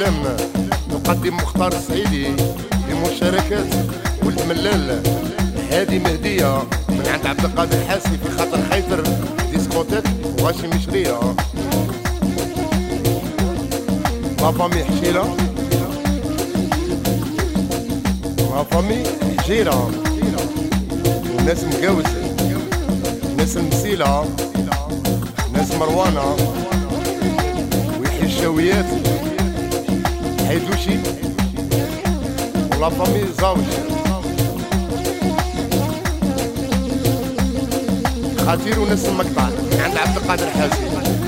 الافلام نقدم مختار السعيدي بمشاركة ولد ملال. هذه مهدية من عند عبد القادر الحاسي في خاطر خيطر ديسكوتيك وغاشي مشرية. ما فامي حشيرة، ما فامي حجيرة، وناس مقاوزة، ناس المسيلة، ناس مروانة، ويحيي الشاويات، حيدوشي، ولا فامي زاوج، خطير وناس المقطع من عند عبد القادر حاسي.